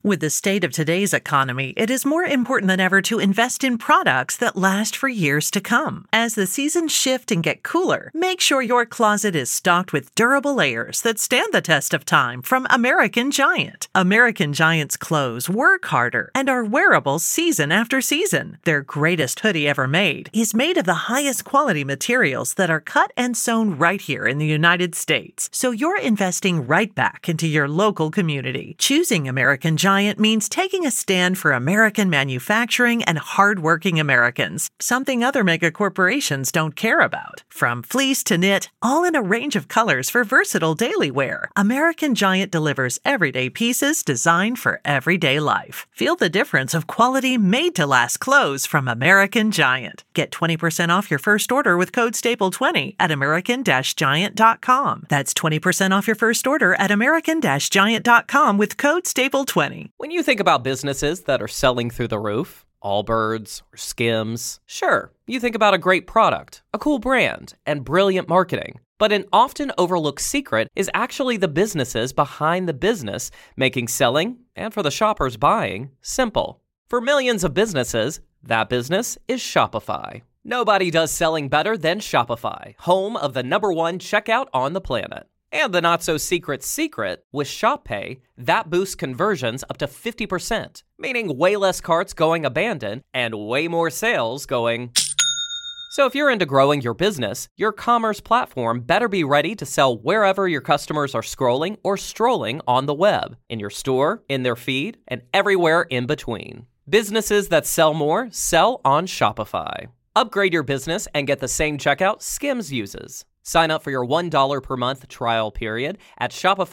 With the state of today's economy, it is more important than ever to invest in products that last for years to come. As the seasons shift and get cooler, make sure your closet is stocked with durable layers that stand the test of time from American Giant. American Giant's clothes work harder and are wearable season after season. Their greatest hoodie ever made is made of the highest quality materials that are cut and sewn right here in the United States. So you're investing right back into your local community. Choosing American Giant means taking a stand for American manufacturing and hardworking Americans, something other mega corporations don't care about. From fleece to knit, all in a range of colors for versatile daily wear, American Giant delivers everyday pieces designed for everyday life. Feel the difference of quality made-to-last clothes from American Giant. Get 20% off your first order with code STAPLE20 at american-giant.com. That's 20% off your first order at american-giant.com with code STAPLE20. When you think about businesses that are selling through the roof, Allbirds or Skims, sure, you think about a great product, a cool brand, and brilliant marketing. But an often overlooked secret is actually the businesses behind the business, making selling, and for the shoppers buying, simple. For millions of businesses, that business is Shopify. Nobody does selling better than Shopify, home of the #1 checkout on the planet. And the not-so-secret secret, with ShopPay, that boosts conversions up to 50%, meaning way less carts going abandoned and way more sales going. So if you're into growing your business, your commerce platform better be ready to sell wherever your customers are scrolling or strolling on the web, in your store, in their feed, and everywhere in between. Businesses that sell more sell on Shopify. Upgrade your business and get the same checkout Skims uses. Sign up for your $1 per month trial period at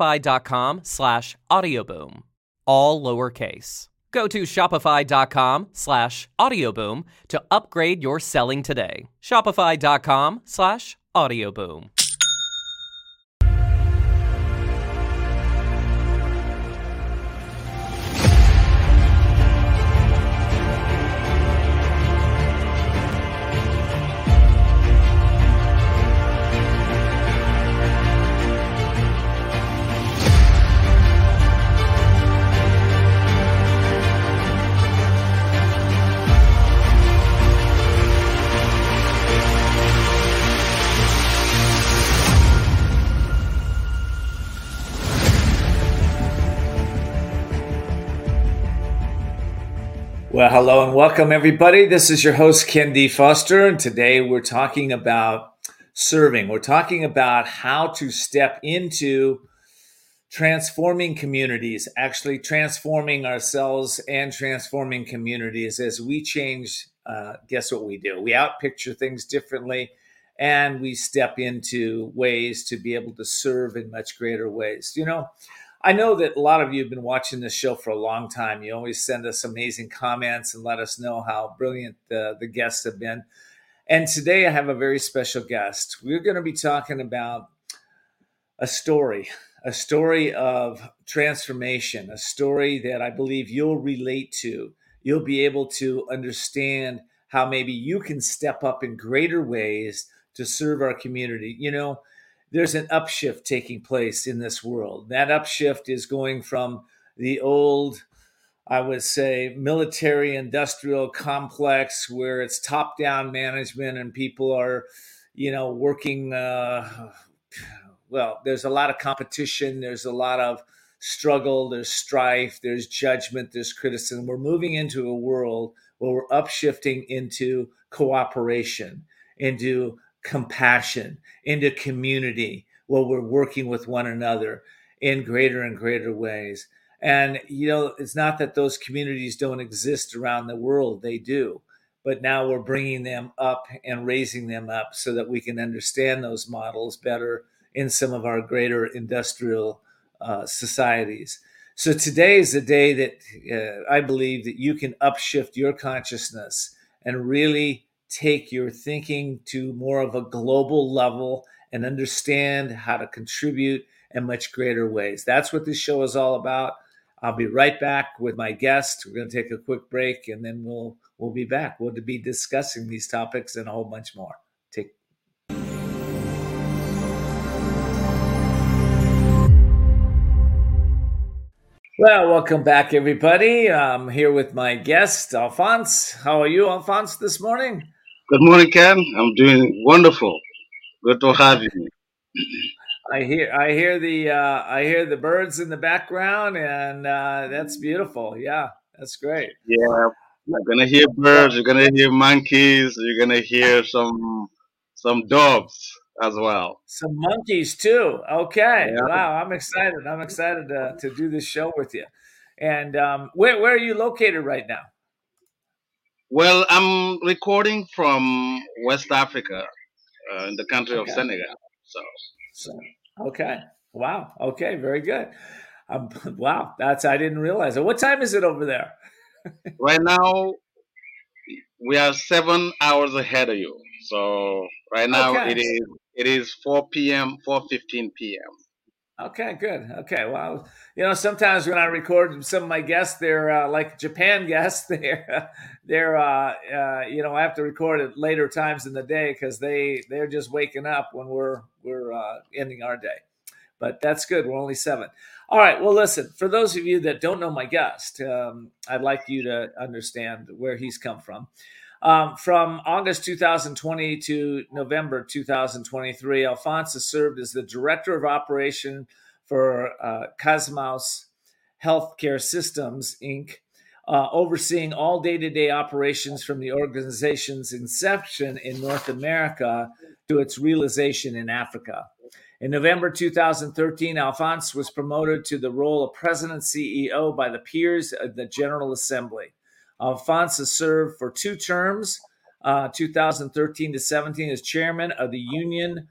shopify.com/audioboom. All lowercase. Go to shopify.com/audioboom to upgrade your selling today. Shopify.com/audioboom. Well, hello and welcome, everybody. This is your host, Ken D. Foster, and today we're talking about serving. We're talking about how to step into transforming communities, actually transforming ourselves and transforming communities as we change. Guess what we do? We outpicture things differently, and we step into ways to be able to serve in much greater ways. You know, I know that a lot of you have been watching this show for a long time. You always send us amazing comments and let us know how brilliant the guests have been. And today I have a very special guest. We're going to be talking about a story of transformation, a story that I believe you'll relate to. You'll be able to understand how maybe you can step up in greater ways to serve our community. You know, there's an upshift taking place in this world. That upshift is going from the old, I would say, military industrial complex where it's top-down management and people are, working. There's a lot of competition. There's a lot of struggle. There's strife. There's judgment. There's criticism. We're moving into a world where we're upshifting into cooperation, into compassion, into community, where we're working with one another in greater and greater ways. And, it's not that those communities don't exist around the world. They do. But now we're bringing them up and raising them up so that we can understand those models better in some of our greater industrial societies. So today is the day that I believe that you can upshift your consciousness and really take your thinking to more of a global level and understand how to contribute in much greater ways. That's what this show is all about. I'll be right back with my guest. We're going to take a quick break, and then we'll be back. We'll be discussing these topics and a whole bunch more. Well, welcome back, everybody. I'm here with my guest, Alphonse. How are you, Alphonse, this morning? Good morning, Ken. I'm doing wonderful. Good to have you. I hear the birds in the background, and that's beautiful. Yeah, that's great. Yeah, you're gonna hear birds. Well, You're gonna hear monkeys. You're gonna hear some dogs as well. some monkeys too. Okay, Yeah. wow, I'm excited. I'm excited to do this show with you. And where are you located right now? Well, I'm recording from West Africa, in the country of Okay, Senegal. So so okay, wow, okay, very good. Wow, that's I didn't realize it. What time is it over there? right now we are 7 hours ahead of you. So right now Okay. it is 4 p.m. 4:15 p.m. Okay, good. Okay, well, sometimes when I record some of my guests, they're like Japan guests. I have to record at later times in the day because they're just waking up when we're ending our day. But that's good. We're only seven. All right. Well, listen. For those of you that don't know my guest, I'd like you to understand where he's come from. From August 2020 to November 2023, Alphonse has served as the Director of Operation for Cosmos Healthcare Systems, Inc., overseeing all day to day operations from the organization's inception in North America to its realization in Africa. In November 2013, Alphonse was promoted to the role of President CEO by the peers of the General Assembly. Alphonse served for two terms, 2013 to 17, as chairman of the Union.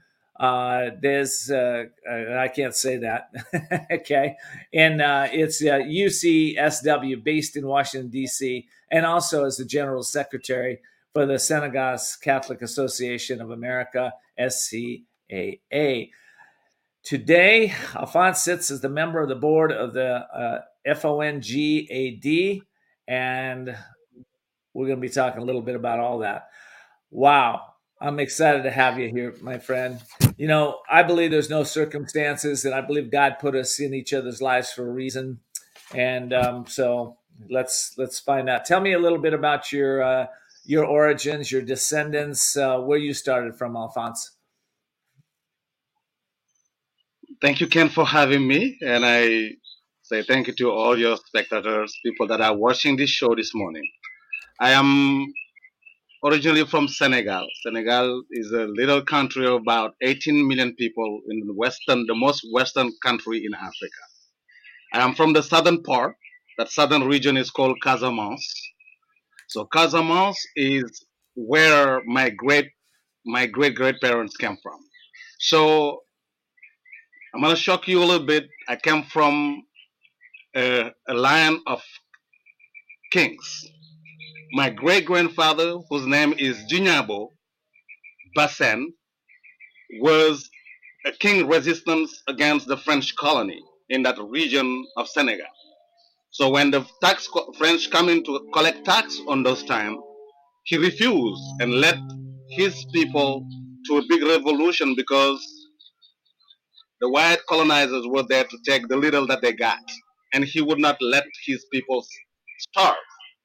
I can't say that. Okay. And it's UCSW based in Washington, D.C., and also as the general secretary for the Senegal Catholic Association of America, SCAA. Today, Alphonse sits as the member of the board of the FONGAD, and we're going to be talking a little bit about all that. Wow. I'm excited to have you here, my friend. I believe there's no circumstances, and I believe God put us in each other's lives for a reason. And so let's find out. Tell me a little bit about your origins, your descendants, where you started from, Alphonse. Thank you, Ken, for having me, and I say thank you to all your spectators, people that are watching this show this morning. I am originally from Senegal. Senegal is a little country of about 18 million people in the most western country in Africa. I am from the southern part. That southern region is called Casamance. So Casamance is where my great great parents came from. So I'm gonna shock you a little bit. I came from a line of kings. My great grandfather, whose name is Jinyabo Bassen, was a king resistance against the French colony in that region of Senegal. So when the French come in to collect tax on those time, he refused and led his people to a big revolution because the white colonizers were there to take the little that they got, and he would not let his people starve.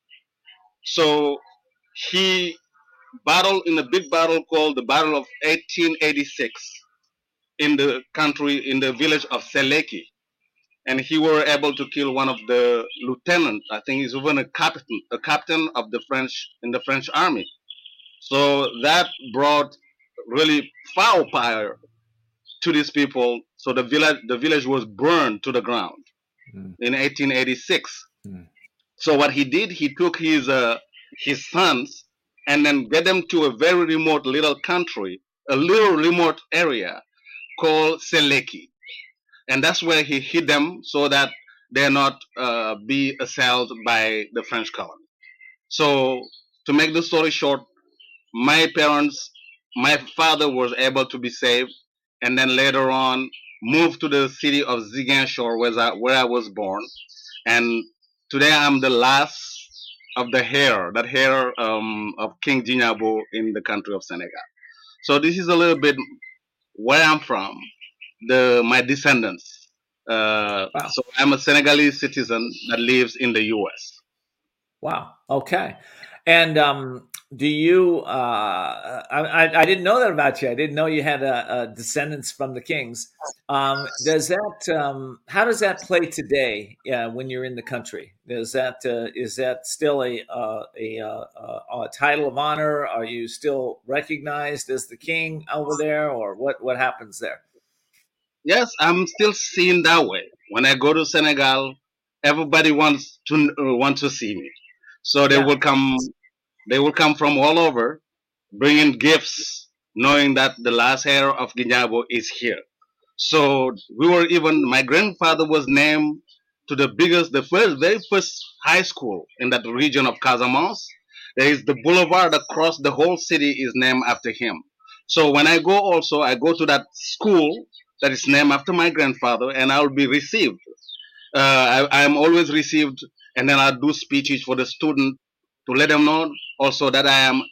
So he battled in a big battle called the Battle of 1886 in the country, in the village of Seleki. And he were able to kill one of the lieutenant. I think he's even a captain of the French in the French army. So that brought really foul fire to these people. So the village was burned to the ground in 1886. Mm. So what he did, he took his sons and then get them to a very remote little country, a little remote area called Seleki, and that's where he hid them so that they're not be assailed by the French colony. So to make the story short, my parents, my father was able to be saved, and then later on moved to the city of Ziguinchor, where I was born, and today I'm the last of the heir of King Jinyabo in the country of Senegal. So this is a little bit where I'm from, my descendants. Wow. So I'm a Senegalese citizen that lives in the U.S. Wow. Okay. And do you? I didn't know that about you. I didn't know you had descendants from the kings. Does that? How does that play today when you're in the country? Does that? Is that still a title of honor? Are you still recognized as the king over there, or what happens there? Yes, I'm still seen that way. When I go to Senegal, everybody want to see me, so Yeah. They will come from all over, bringing gifts, knowing that the last heir of Guignabo is here. So my grandfather was named to very first high school in that region of Casamance. There is the boulevard across the whole city is named after him. So when I go also, I go to that school that is named after my grandfather, and I will be received. I am always received, and then I do speeches for the student to let them know also that I am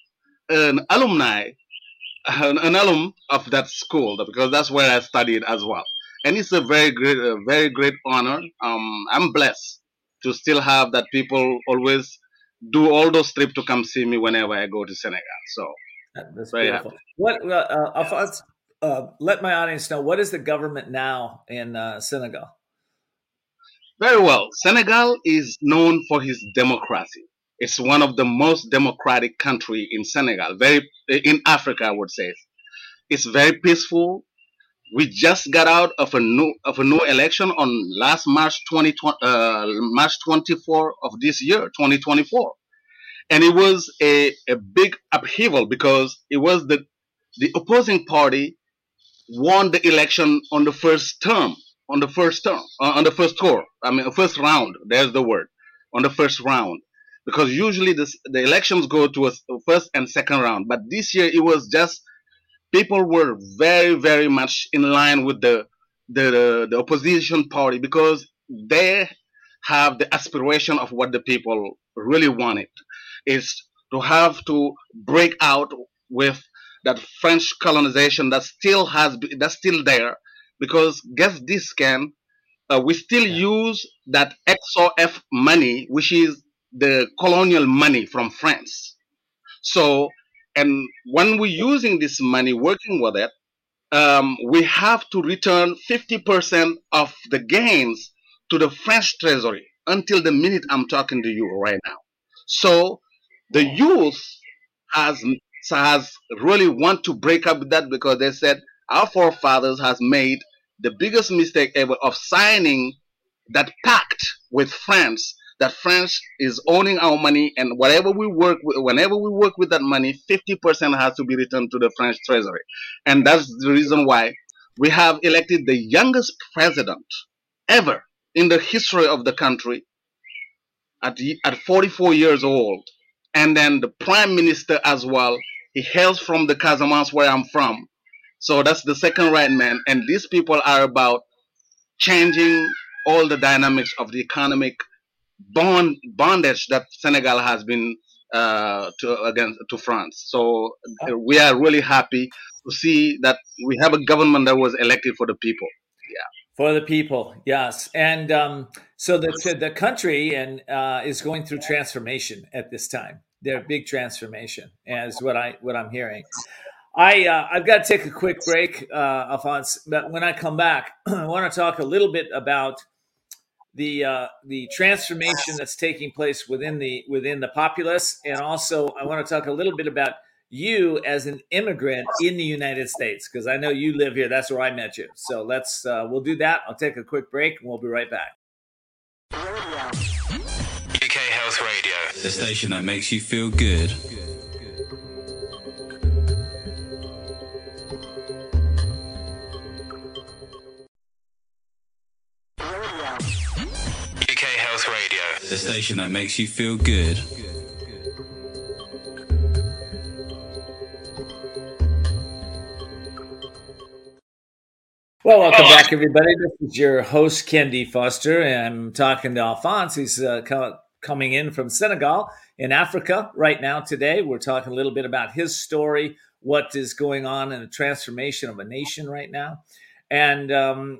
an alum of that school because that's where I studied as well. And it's a very great honor. I'm blessed to still have that people always do all those trips to come see me whenever I go to Senegal. So That's very happy. beautiful. What, Alphonse, let my audience know, what is the government now in Senegal? Very well. Senegal is known for his democracy. It's one of the most democratic country in Senegal, very in Africa, I would say. It's very peaceful. We just got out of a new election on last March 24 of this year, 2024, and it was a big upheaval because it was the opposing party won the election on the first term, on the first tour. I mean, first round. There's the word on the first round, because usually the elections go to a first and second round, but this year it was just people were very much in line with the opposition party because they have the aspiration of what the people really wanted is to have to break out with that French colonization that's still there, because guess this, can we still Yeah. use that XOF money, which is the colonial money from France. So, and when we're using this money, working with it, we have to return 50% of the gains to the French treasury until the minute I'm talking to you right now. So the youth has has really want to break up with that because they said our forefathers has made the biggest mistake ever of signing that pact with France, that France is owning our money, and whenever we work with that money, 50% has to be returned to the French treasury. And that's the reason why we have elected the youngest president ever in the history of the country at 44 years old. And then the prime minister as well, he hails from the Casamance where I'm from. So that's the second right man. And these people are about changing all the dynamics of the economic bondage that Senegal has been to France. So we are really happy to see that we have a government that was elected for the people. Yeah. For the people, yes. And so the country and is going through transformation at this time. Their big transformation, is what I'm hearing. I've got to take a quick break, Alphonse. But when I come back, I want to talk a little bit about the transformation that's taking place within the populace, and also I want to talk a little bit about you as an immigrant in the United States, because I know you live here. That's where I met you. So we'll do that. I'll take a quick break, and we'll be right back. UK Health Radio, the station that makes you feel good. UK Health Radio, the station that makes you feel good. Well, welcome back, everybody. This is your host, Ken D. Foster, and I'm talking to Alphonse. He's coming in from Senegal in Africa right now today. We're talking a little bit about his story, what is going on in the transformation of a nation right now. and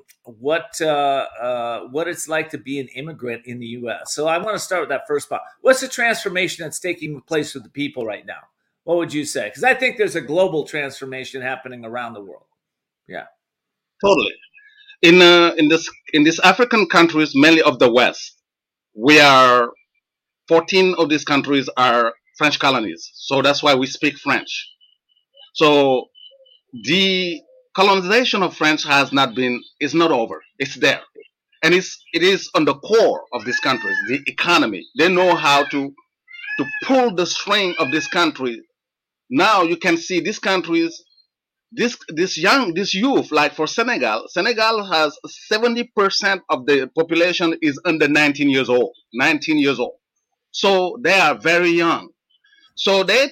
what it's like to be an immigrant in the U.S. So I want to start with that first part. What's the transformation that's taking place with the people right now? What would you say? Because I think there's a global transformation happening around the world. Yeah. Totally. In this African countries, mainly of the West, we are 14 of these countries are French colonies. So that's why we speak French. So the colonization of French has not been is not over. It's there. And it is on the core of these countries, the economy. They know how to pull the string of this country. Now you can see these countries, this youth, like for Senegal has 70% of the population is under 19 years old. 19 years old. So they are very young. So they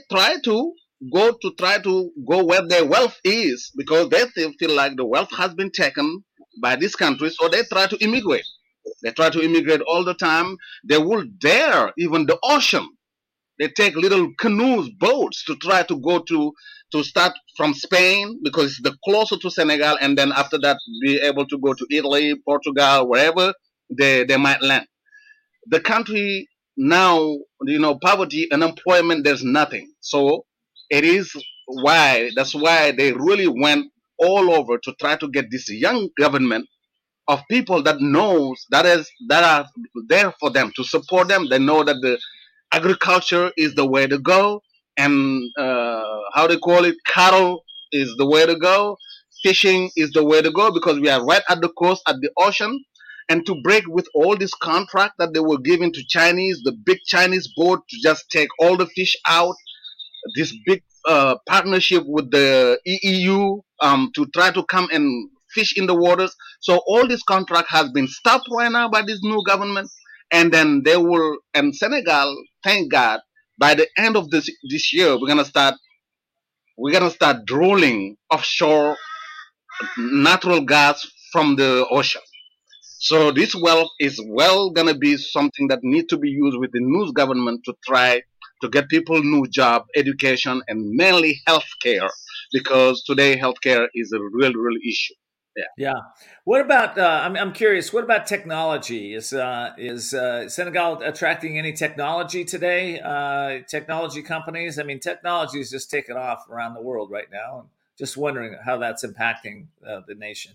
try to go where their wealth is because they feel like the wealth has been taken by this country. So they try to immigrate. They try to immigrate all the time. They will dare even the ocean. They take little canoes, boats to try to go to start from Spain because it's the closer to Senegal, and then after that be able to go to Italy, Portugal, wherever they might land. The country now, poverty, unemployment, there's nothing. So it is that's why they really went all over to try to get this young government of people that are there for them to support them. They know that the agriculture is the way to go, and how they call it, cattle is the way to go, fishing is the way to go because we are right at the coast, at the ocean. And to break with all this contract that they were giving to Chinese, the big Chinese boat to just take all the fish out, this big partnership with the EU to try to come and fish in the waters. So all this contract has been stopped right now by this new government, and then they will. And Senegal, thank God, by the end of this year, we're gonna start drilling offshore natural gas from the ocean. So this wealth is well gonna be something that needs to be used with the new government to try to get people new job, education, and mainly healthcare, because today healthcare is a real issue. Yeah. Yeah. What about? I'm curious. What about technology? Is Senegal attracting any technology today? Technology companies. I mean, technology is just taking off around the world right now. And just wondering how that's impacting the nation.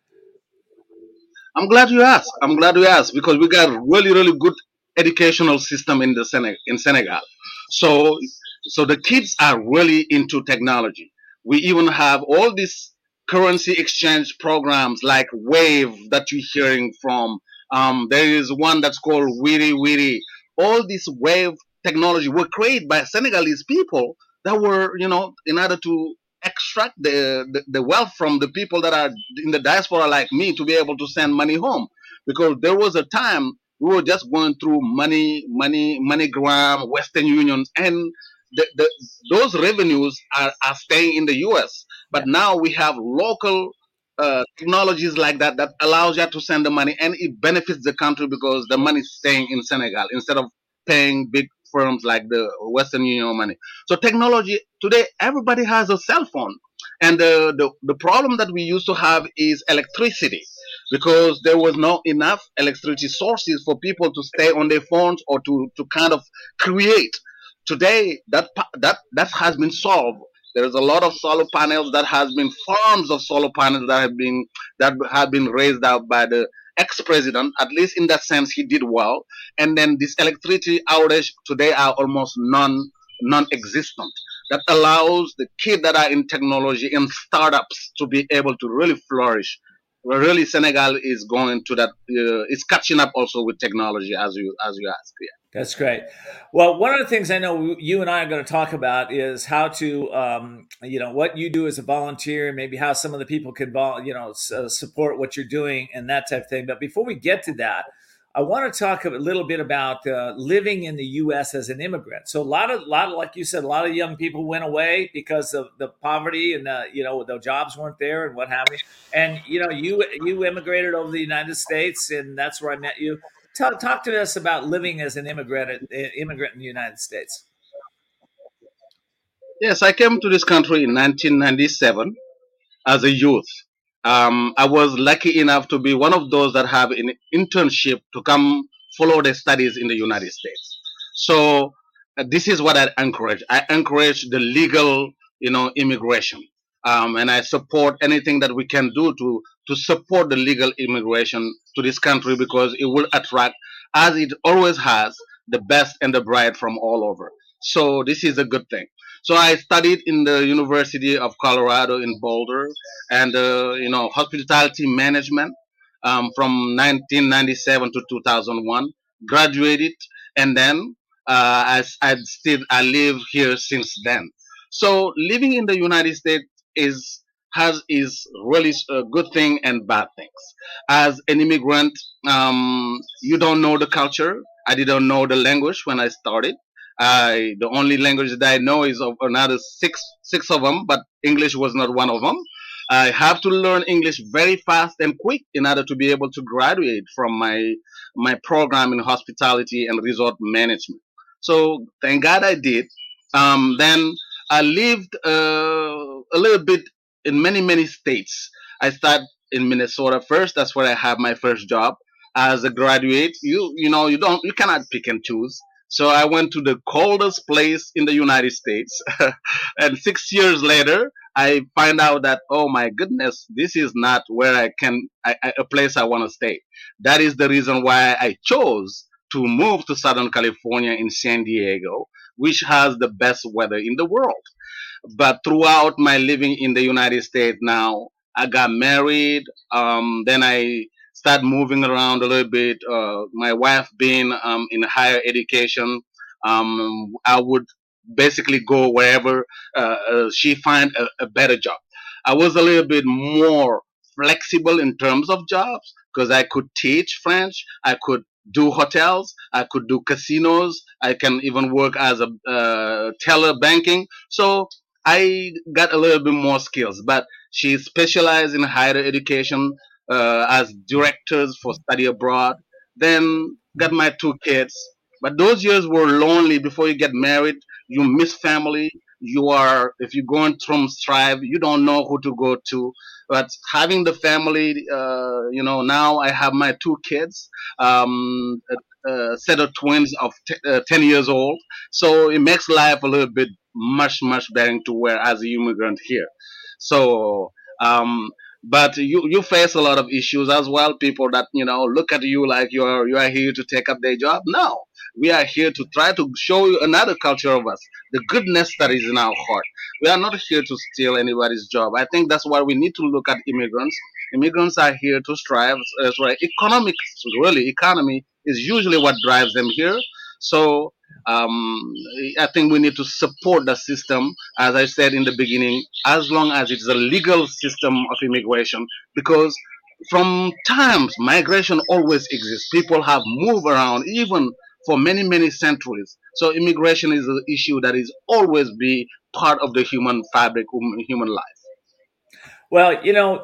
I'm glad you asked because we got really good educational system in in Senegal. So the kids are really into technology. We even have all these currency exchange programs like Wave that you're hearing from. There is one that's called Wiri Wiri. All this Wave technology were created by Senegalese people that were, in order to extract the wealth from the people that are in the diaspora like me to be able to send money home, because there was a time we were just going through MoneyGram, Western Union, and the, those revenues are staying in the US. Yeah. But now we have local technologies like that allows you to send the money, and it benefits the country because the money is staying in Senegal instead of paying big firms like the Western Union money. So technology today, everybody has a cell phone, and the problem that we used to have is electricity, because there was not enough electricity sources for people to stay on their phones or to kind of create. Today, that has been solved. There is a lot of solar panels that has been farms of solar panels that have been raised out by the ex-president. At least in that sense, he did well. And then this electricity outage today are almost non-existent. That allows the kids that are in technology in startups to be able to really flourish. Well, really, Senegal is going to that. It's catching up also with technology, as you asked. Yeah. That's great. Well, one of the things I know you and I are going to talk about is how to, what you do as a volunteer, and maybe how some of the people can, support what you're doing and that type of thing. But before we get to that, I want to talk a little bit about living in the U.S. as an immigrant. So a lot of, like you said, a lot of young people went away because of the poverty and the jobs weren't there and what have you. And you immigrated over the United States, and that's where I met you. Talk to us about living as an immigrant in the United States. Yes, I came to this country in 1997 as a youth. I was lucky enough to be one of those that have an internship to come follow their studies in the United States. So this is what I encourage. I encourage the legal, immigration, and I support anything that we can do to support the legal immigration to this country because it will attract, as it always has, the best and the bright from all over. So this is a good thing. So I studied in the University of Colorado in Boulder, and hospitality management from 1997 to 2001. Graduated, and then I live here since then. So living in the United States is really a good thing and bad things. As an immigrant, you don't know the culture. I didn't know the language when I started. The only language that I know is of another six of them, but English was not one of them. I have to learn English very fast and quick in order to be able to graduate from my program in hospitality and resort management. So thank God I did. Then I lived a little bit in many states. I started in Minnesota first. That's where I have my first job as a graduate. You cannot pick and choose. So I went to the coldest place in the United States, and 6 years later, I find out that, oh my goodness, this is not where a place I want to stay. That is the reason why I chose to move to Southern California in San Diego, which has the best weather in the world. But throughout my living in the United States now, I got married. Then I started moving around a little bit. My wife being in higher education, I would basically go wherever she find a better job. I was a little bit more flexible in terms of jobs because I could teach French. I could do hotels. I could do casinos. I can even work as a teller banking. So I got a little bit more skills, but she specialized in higher education as directors for study abroad. Then got my two kids. But those years were lonely before you get married. You miss family. If you're going through strive, you don't know who to go to. But having the family, now I have my two kids, a set of twins of 10 years old. So it makes life a little bit much better to where as a immigrant here. So, um, but you face a lot of issues as well. People that look at you like you are here to take up their job. No, we are here to try to show you another culture of us, the goodness that is in our heart. We are not here to steal anybody's job. I think that's why we need to look at immigrants. Immigrants are here to strive. That's right. Economy is usually what drives them here. So um, I think we need to support the system, as I said in the beginning, as long as it's a legal system of immigration, because from times migration always exists. People have moved around even for many centuries. So immigration is an issue that is always be part of the human fabric, human life. Well,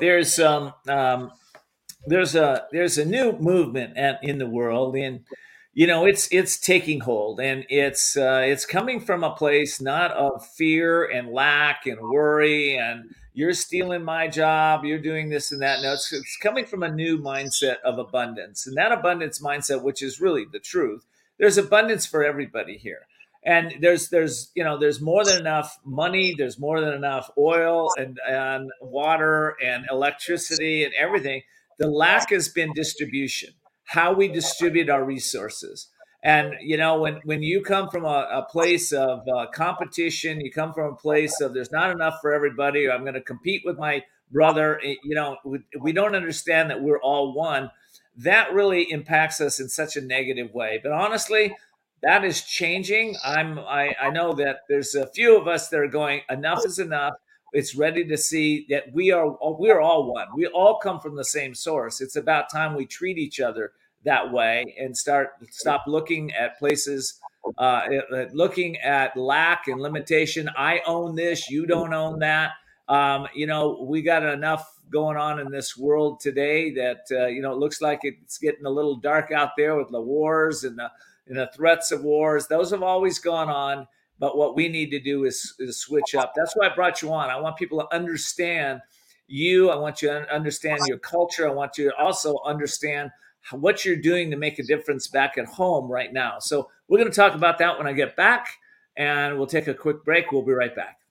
there's a new movement in the world, and it's taking hold, and it's coming from a place not of fear and lack and worry and you're stealing my job, you're doing this and that. No, it's coming from a new mindset of abundance, and that abundance mindset, which is really the truth. There's abundance for everybody here, and there's more than enough money, there's more than enough oil and water and electricity and everything. The lack has been distribution, how we distribute our resources. And when you come from a place of competition, you come from a place of there's not enough for everybody, or I'm going to compete with my brother. We don't understand that we're all one. That really impacts us in such a negative way. But honestly, that is changing. I know that there's a few of us that are going, enough is enough. It's ready to see that we're all one. We all come from the same source. It's about time we treat each other that way and stop looking at places, looking at lack and limitation. I own this, you don't own that. We got enough going on in this world today that it looks like it's getting a little dark out there with the wars and the threats of wars. Those have always gone on. But what we need to do is switch up. That's why I brought you on. I want people to understand you. I want you to understand your culture. I want you to also understand what you're doing to make a difference back at home right now. So we're going to talk about that when I get back, and we'll take a quick break. We'll be right back.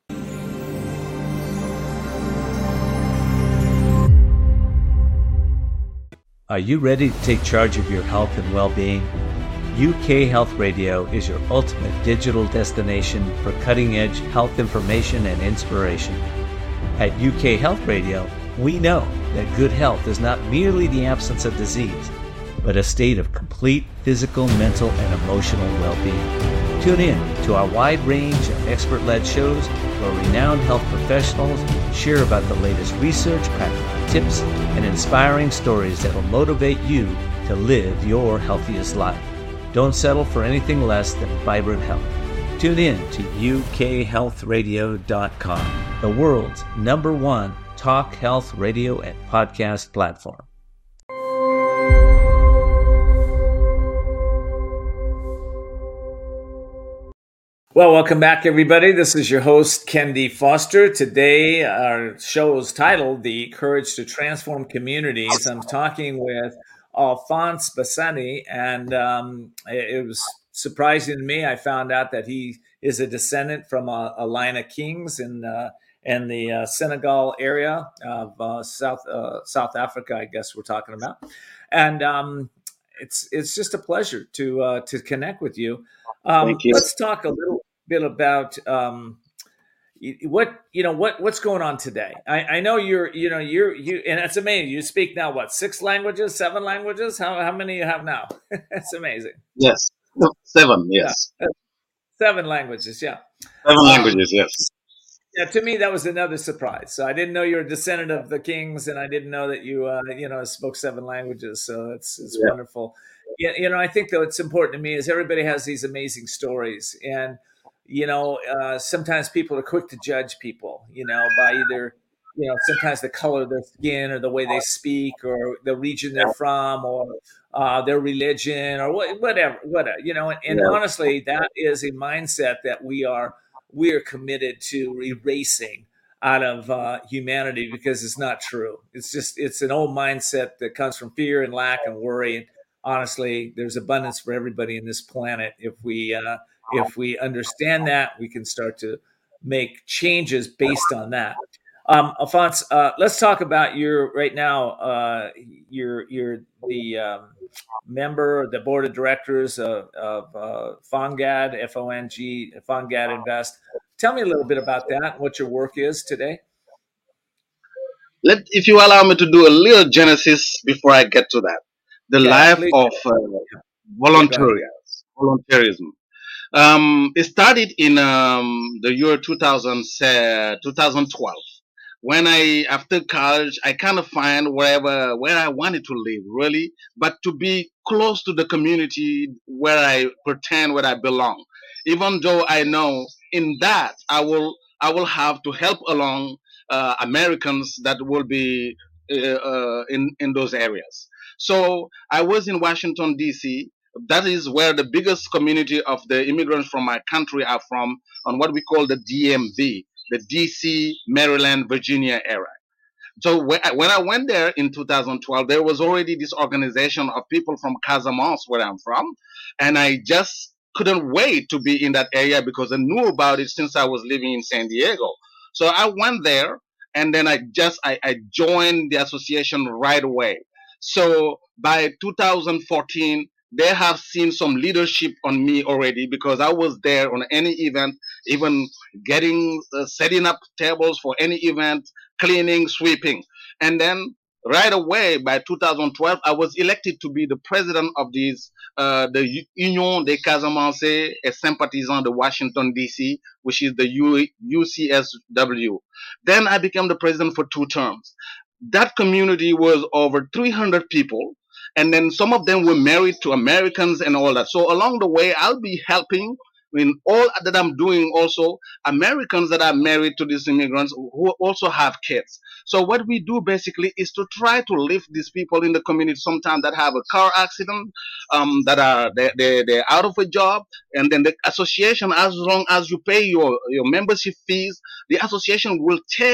Are you ready to take charge of your health and well-being? UK Health Radio is your ultimate digital destination for cutting-edge health information and inspiration. At UK Health Radio, we know that good health is not merely the absence of disease, but a state of complete physical, mental, and emotional well-being. Tune in to our wide range of expert-led shows where renowned health professionals share about the latest research, practical tips, and inspiring stories that will motivate you to live your healthiest life. Don't settle for anything less than vibrant health. Tune in to ukhealthradio.com, the world's #1 talk health radio and podcast platform. Well, welcome back, everybody. This is your host, Ken D. Foster. Today, our show is titled The Courage to Transform Communities. I'm talking with Alphonse Bassani, and it was surprising to me. I found out that he is a descendant from a line of kings in the Senegal area of South Africa, I guess we're talking about. And it's just a pleasure to connect with you. Thank you. Let's talk a little bit about what's going on today. I know you and it's amazing. You speak now what, 6 languages, 7 languages? How many you have now? It's amazing. Yes. 7, yes. Yeah. 7 languages, yeah. 7 languages, yes. Yeah, to me that was another surprise. So I didn't know you were a descendant of the kings, and I didn't know that you spoke 7 languages. So it's wonderful. Yeah, I think that what's important to me is everybody has these amazing stories, and sometimes people are quick to judge people, by either sometimes the color of their skin or the way they speak or the region they're from or their religion or whatever. And honestly, that is a mindset that we are committed to erasing out of humanity, because it's not true. It's an old mindset that comes from fear and lack and worry. And honestly, there's abundance for everybody in this planet. If we understand that, we can start to make changes based on that. Alphonse, let's talk about your right now. You're the member of the board of directors of Fongad, F-O-N-G, Fongad Invest. Tell me a little bit about that, what your work is today. If you allow me to do a little genesis before I get to that. The life please. of volunteerism. It started in the year 2012. When after college, I kind of find where I wanted to live, really, but to be close to the community where I belong. Even though I know in that I will have to help along Americans that will be in those areas. So I was in Washington, D.C. That is where the biggest community of the immigrants from my country are from, on what we call the DMV, the DC, Maryland, Virginia area. So when I went there in 2012, there was already this organization of people from Casamance, where I'm from, and I just couldn't wait to be in that area because I knew about it since I was living in San Diego. So I went there, and then I joined the association right away. So by 2014, they have seen some leadership on me already, because I was there on any event, even setting up tables for any event, cleaning, sweeping. And then right away by 2012, I was elected to be the president of the Union des Casamançais et Sympathisants de Washington, D.C., which is the UCSW. Then I became the president for 2 terms. That community was over 300 people. And then some of them were married to Americans and all that. So along the way, I'll be helping in all that I'm doing also Americans that are married to these immigrants who also have kids. So what we do basically is to try to lift these people in the community sometimes that have a car accident, that are they're out of a job, and then the association, as long as you pay your membership fees, the association will take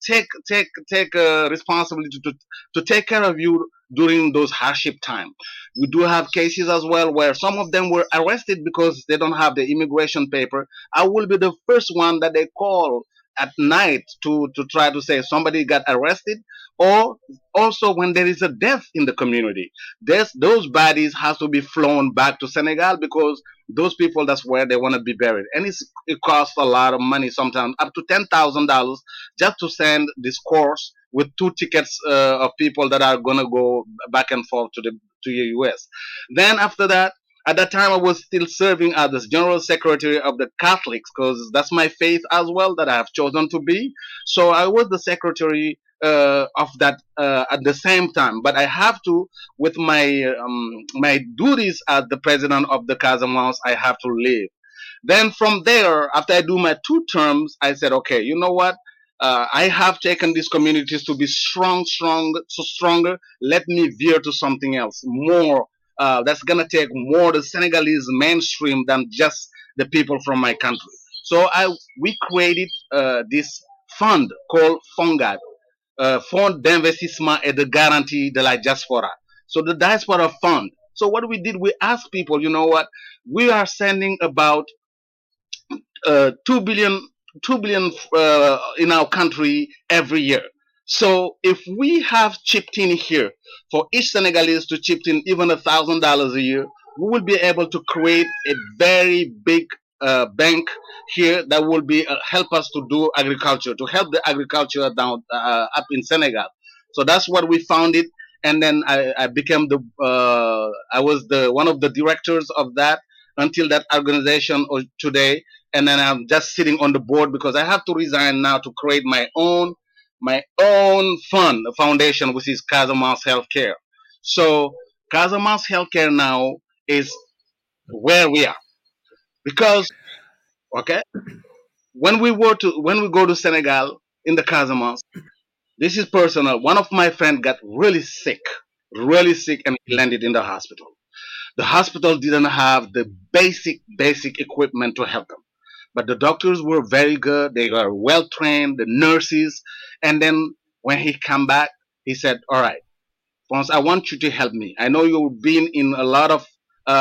take responsibility to take care of you during those hardship time. We do have cases as well where some of them were arrested because they don't have the immigration paper. I will be the first one that they call at night to try to say somebody got arrested, or also when there is a death in the community, those bodies have to be flown back to Senegal because those people, that's where they want to be buried, and it costs a lot of money, sometimes up to $10,000 just to send this course with two tickets of people that are gonna go back and forth to the U.S. Then after that, at that time, I was still serving as the general secretary of the Catholics because that's my faith as well that I have chosen to be. So I was the secretary of that at the same time. But I have to, with my duties as the president of the Casamance, I have to leave. Then from there, after I do my 2 terms, I said, okay, you know what? I have taken these communities to be stronger. Let me veer to something else more. That's gonna take more the Senegalese mainstream than just the people from my country. So we created this fund called FONGAD, Fonds d'investissement et de garantie de la diaspora. So the diaspora fund. So what we did, we asked people, you know what? We are sending about 2 billion, 2 billion in our country every year. So if we have chipped in here for each Senegalese to chip in even $1,000 a year, we will be able to create a very big bank here that will be help us to do agriculture, to help the agriculture down up in Senegal. So that's what we founded, and then I became I was the one of the directors of that until that organization today, and then I'm just sitting on the board because I have to resign now to create my own fund, a foundation, which is Casamance Healthcare. So Casamance Healthcare now is where we are because okay, when we go to Senegal in the Casamance, this is personal. One of my friends got really sick, and he landed in the hospital. The hospital didn't have the basic equipment to help them. But the doctors were very good. They were well trained, the nurses. And then when he came back, he said, all right, Pons, I want you to help me. I know you've been in a lot of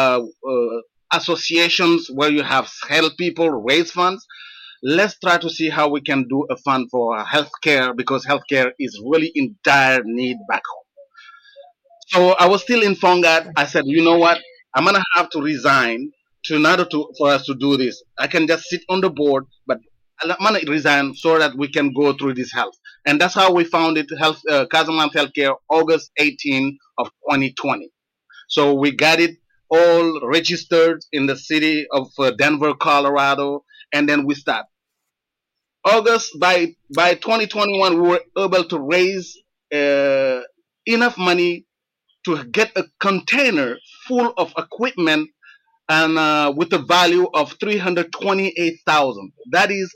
associations where you have helped people raise funds. Let's try to see how we can do a fund for healthcare because healthcare is really in dire need back home. So I was still in Fongat. I said, you know what? I'm gonna have to resign to in order to for us to do this. I can just sit on the board, but I'm gonna resign so that we can go through this health. And that's how we founded Casamance Healthcare August 18 of 2020. So we got it all registered in the city of Denver, Colorado, and then we start. August by 2021, we were able to raise uh, enough money to get a container full of equipment and with a value of 328,000. That is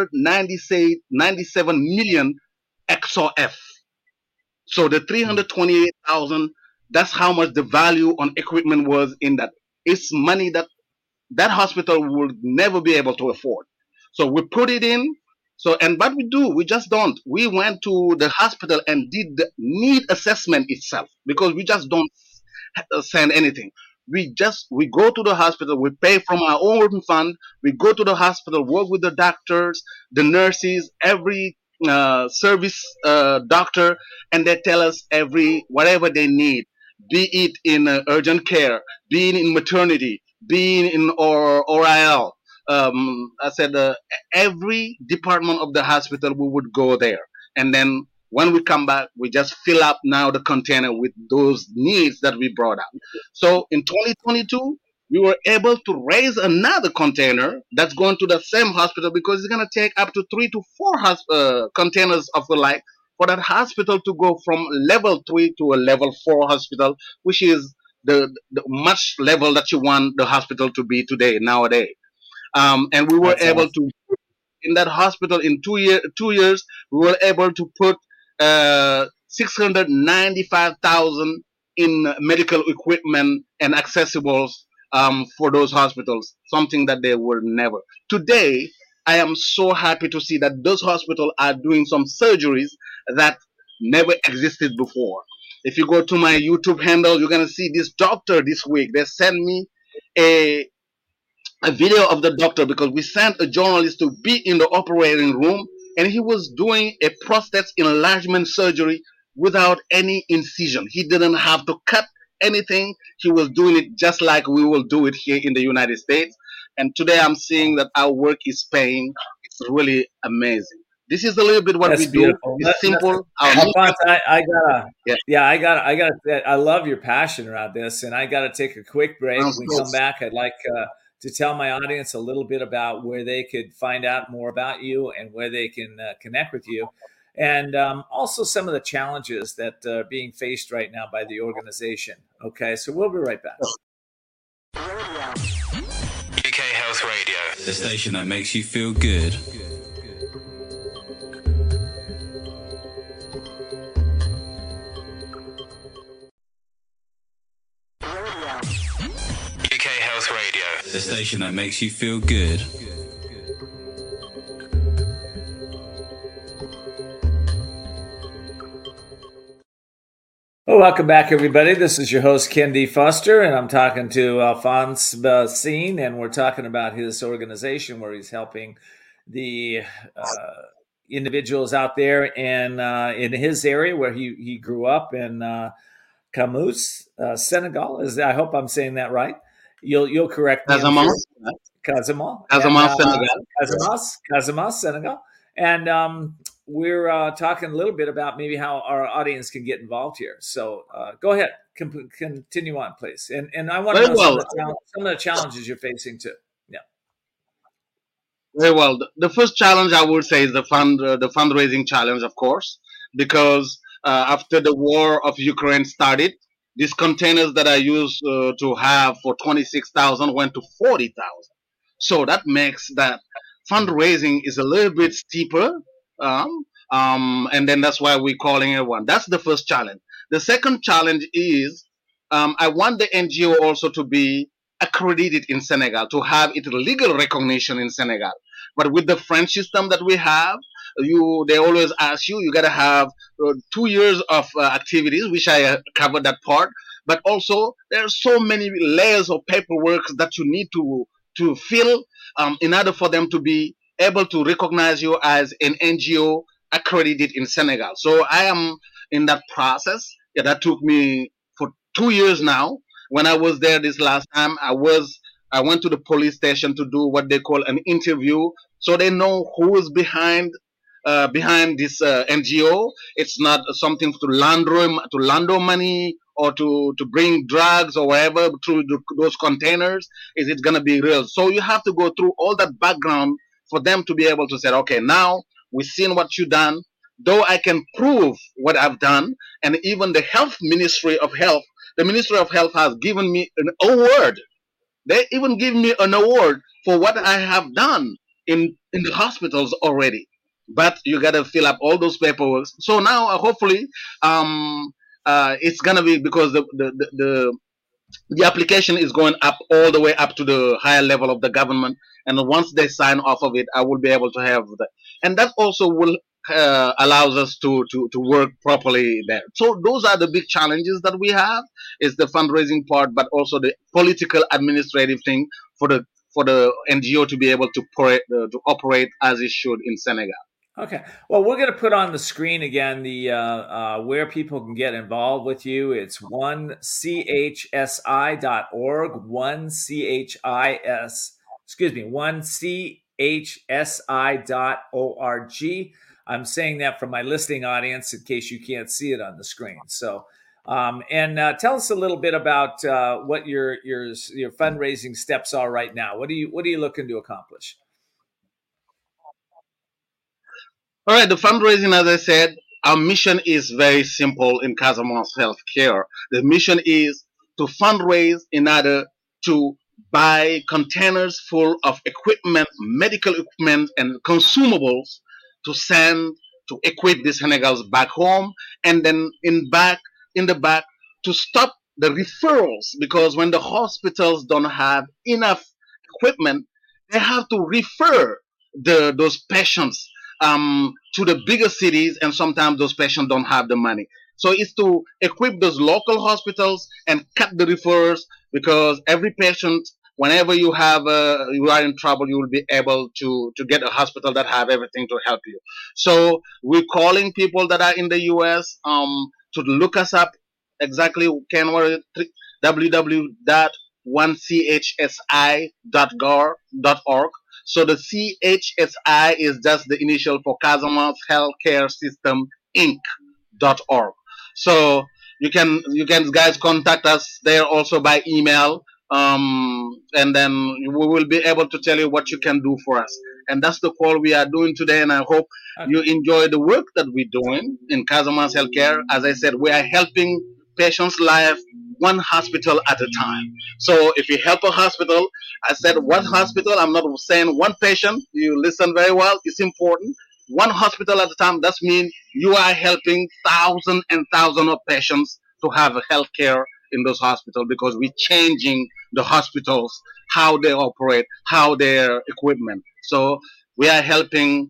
197 million XOF. So the 328,000, that's how much the value on equipment was in that. It's money that that hospital would never be able to afford. So we put it in. So and what we do, we just don't. We went to the hospital and did the need assessment itself because we just don't send anything. We go to the hospital, we pay from our own fund, we go to the hospital, work with the doctors, the nurses, every service doctor, and they tell us every whatever they need, be it in urgent care, be it in maternity, be it in ORL. I said every department of the hospital we would go there, and then when we come back, we just fill up now the container with those needs that we brought up. So in 2022, we were able to raise another container that's going to the same hospital because it's going to take up to 3 to 4 containers of the like for that hospital to go from level 3 to a level 4 hospital, which is the much level that you want the hospital to be today, nowadays. And we were That's able awesome. to in that hospital in 2 years we were able to put 695,000 in medical equipment and accessibles for those hospitals, something that they were never. Today, I am so happy to see that those hospitals are doing some surgeries that never existed before. If you go to my YouTube handle, you're gonna see this doctor this week. They sent me a a video of the doctor because we sent a journalist to be in the operating room, and he was doing a prostate enlargement surgery without any incision. He didn't have to cut anything. He was doing it just like we will do it here in the United States. And today I'm seeing that our work is paying. It's really amazing. This is a little bit what That's we do. beautiful. It's simple. Our Alphonse, I gotta, Yeah. yeah, I gotta. I love your passion around this, and I gotta take a quick break. When we come back, I'd like to tell my audience a little bit about where they could find out more about you and where they can connect with you, and also some of the challenges that are being faced right now by the organization. Okay, so we'll be right back. UK Health Radio, the station that makes you feel good. UK Health Radio, the station that makes you feel good. Well, welcome back, everybody. This is your host, Ken D. Foster, and I'm talking to Alphonse Bassine, and we're talking about his organization where he's helping the individuals out there and in his area where he grew up in Camus, Senegal. I hope I'm saying that right. You'll correct me. Casamance. Casamance. Casamance, Senegal. Casamance, Senegal. And we're talking a little bit about maybe how our audience can get involved here. So go ahead, continue on, please. And I want to know some of the challenges you're facing too. Yeah. Very well. The first challenge I would say is the fundraising challenge, of course, because after the war of Ukraine started, these containers that I used to have for 26,000 went to 40,000. So that makes that fundraising is a little bit steeper. And then that's why we're calling it one. That's the first challenge. The second challenge is I want the NGO also to be accredited in Senegal, to have its legal recognition in Senegal. But with the French system that we have, they always ask you gotta have 2 years of activities, which I covered that part. But also there are so many layers of paperwork that you need to fill in order for them to be able to recognize you as an NGO accredited in Senegal. So I am in that process. Yeah, that took me for 2 years now. When I was there this last time, I went to the police station to do what they call an interview, so they know who is behind this NGO. It's not something to launder money or to bring drugs or whatever through those containers. Is it gonna be real? So you have to go through all that background for them to be able to say, okay, now we've seen what you've done. Though I can prove what I've done, and even the Ministry of Health has given me an award. They even give me an award for what I have done in the hospitals already. But you gotta fill up all those paperwork. So now, hopefully, it's gonna be because the application is going up all the way up to the higher level of the government, and once they sign off of it, I will be able to have that, and that also will allows us to work properly there. So those are the big challenges that we have: is the fundraising part, but also the political administrative thing for the NGO to be able to operate as it should in Senegal. Okay. Well, we're going to put on the screen again the where people can get involved with you. It's 1chsi.org, 1chsi.org. I'm saying that for my listening audience in case you can't see it on the screen. So, tell us a little bit about what your fundraising steps are right now. What are you looking to accomplish? All right, the fundraising, as I said, our mission is very simple in Casamance Healthcare. The mission is to fundraise in order to buy containers full of equipment, medical equipment, and consumables to send to equip the Senegals back home, and then in the back to stop the referrals, because when the hospitals don't have enough equipment, they have to refer those patients to the bigger cities, and sometimes those patients don't have the money. So it's to equip those local hospitals and cut the referrals, because every patient, whenever you are in trouble, you will be able to get a hospital that have everything to help you. So we're calling people that are in the U.S. To look us up exactly. Can www.1chsi.gov.org. So the CHSI is just the initial for Casamance Healthcare System Inc.org. So you can guys contact us there also by email, and then we will be able to tell you what you can do for us. And that's the call we are doing today. And I hope you enjoy the work that we're doing in Casamance Healthcare. As I said, we are helping patients' life one hospital at a time. So if you help a hospital, I said one hospital, I'm not saying one patient. You listen very well. It's important. One hospital at a time. That means you are helping thousands and thousands of patients to have health care in those hospitals, because we're changing the hospitals, how they operate, how their equipment. So we are helping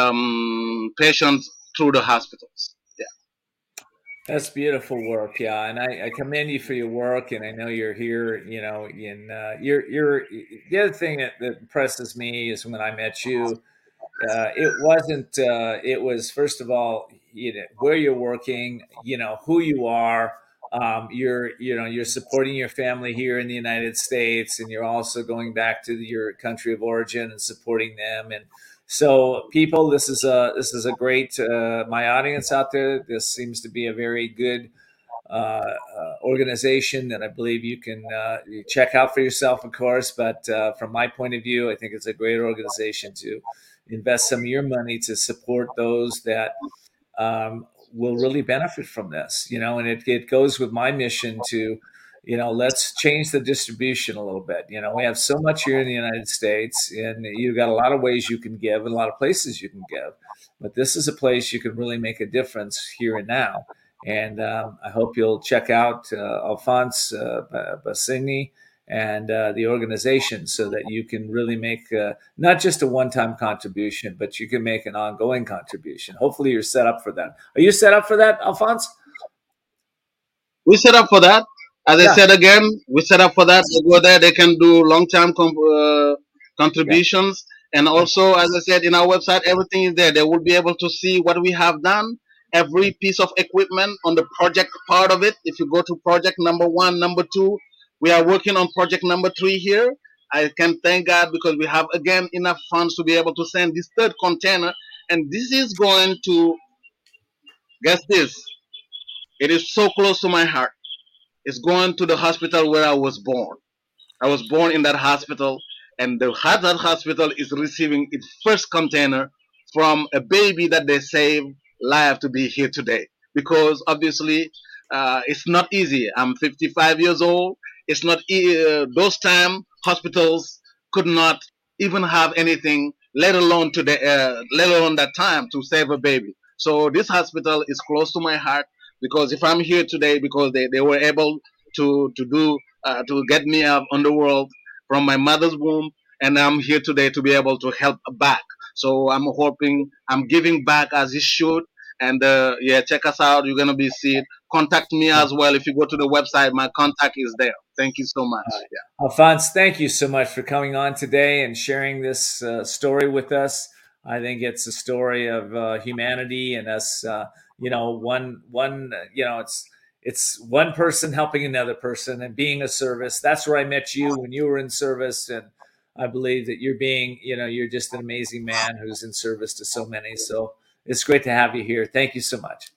patients through the hospitals. Yeah. That's beautiful work, yeah, and I commend you for your work, and I know you're here. You know, in you're the other thing that impresses me is when I met you. It wasn't. It was first of all, where you're working. You know who you are. You're supporting your family here in the United States, and you're also going back to your country of origin and supporting them. And so, people, this is a great my audience out there. This seems to be a very good organization that I believe you can check out for yourself, of course. But from my point of view, I think it's a great organization to invest some of your money to support those that will really benefit from this. And it goes with my mission to, let's change the distribution a little bit. We have so much here in the United States, and you've got a lot of ways you can give and a lot of places you can give. But this is a place you can really make a difference here and now. And I hope you'll check out Alphonse Bassigny and the organization, so that you can really make not just a one-time contribution, but you can make an ongoing contribution. Hopefully you're set up for that. Are you set up for that, Alphonse? We set up for that. As I said again, we set up for that. They go there, they can do long-term contributions. And also, as I said, in our website, everything is there. They will be able to see what we have done, every piece of equipment on the project part of it. If you go to project number 1, number 2, we are working on project number 3 here. I can thank God, because we have, again, enough funds to be able to send this third container. And this is going to, guess this, it is so close to my heart. It's going to the hospital where I was born. I was born in that hospital, and that hospital is receiving its first container from a baby that they saved life to be here today. Because obviously, it's not easy. I'm 55 years old. It's not those time hospitals could not even have anything, let alone today, let alone that time to save a baby. So this hospital is close to my heart, because if I'm here today, because they were able to get me up on the world from my mother's womb, and I'm here today to be able to help back. So I'm hoping I'm giving back as it should. And check us out. You're gonna be seen. Contact me as well. If you go to the website, my contact is there. Thank you so much. Alphonse, thank you so much for coming on today and sharing this story with us. I think it's a story of humanity and us. It's one person helping another person and being a service. That's where I met you, when you were in service, and I believe that you're just an amazing man who's in service to so many. So it's great to have you here. Thank you so much.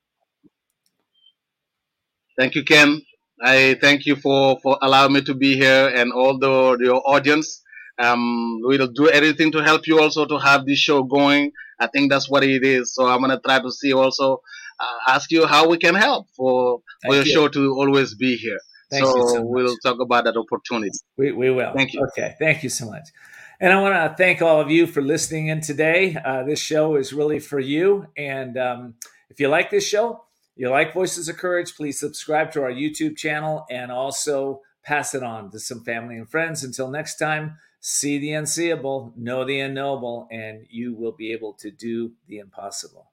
Thank you, Ken. I thank you for allowing me to be here, and all your audience. We'll do everything to help you also to have this show going. I think that's what it is. So I'm gonna try to see also, ask you how we can help for your show to always be here. Thank you so much. We'll talk about that opportunity. We will. Thank you. Okay. Thank you so much. And I want to thank all of you for listening in today. This show is really for you. And if you like this show, you like Voices of Courage, please subscribe to our YouTube channel and also pass it on to some family and friends. Until next time, See the unseeable, know the unknowable, and you will be able to do the impossible.